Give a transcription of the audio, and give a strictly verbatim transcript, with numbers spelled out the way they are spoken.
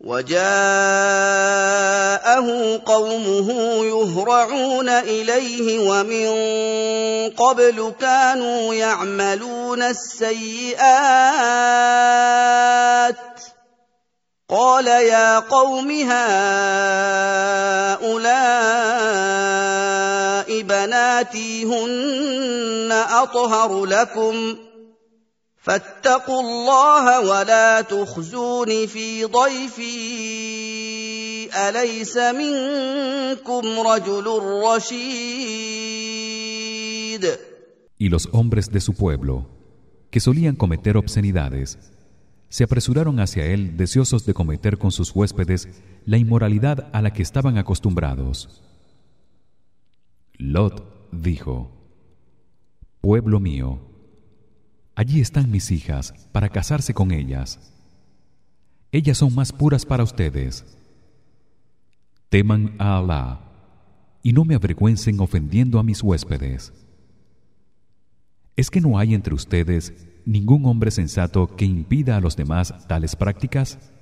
وجاءه قومه يهرعون إليه ومن قبل كانوا يعملون السيئات قال يا قوم هؤلاء بناتي هن أطهر لكم فاتقوا الله ولا تخزون في ضيفي أليس منكم رجل رشيد. Y los hombres de su pueblo, que solían cometer obscenidades, se apresuraron hacia él deseosos de cometer con sus huéspedes la inmoralidad a la que estaban acostumbrados. Lot dijo: Pueblo mío, allí están mis hijas para casarse con ellas. Ellas son más puras para ustedes. Teman a Alá y no me avergüencen ofendiendo a mis huéspedes. ¿Es que no hay entre ustedes ningún hombre sensato que impida a los demás tales prácticas?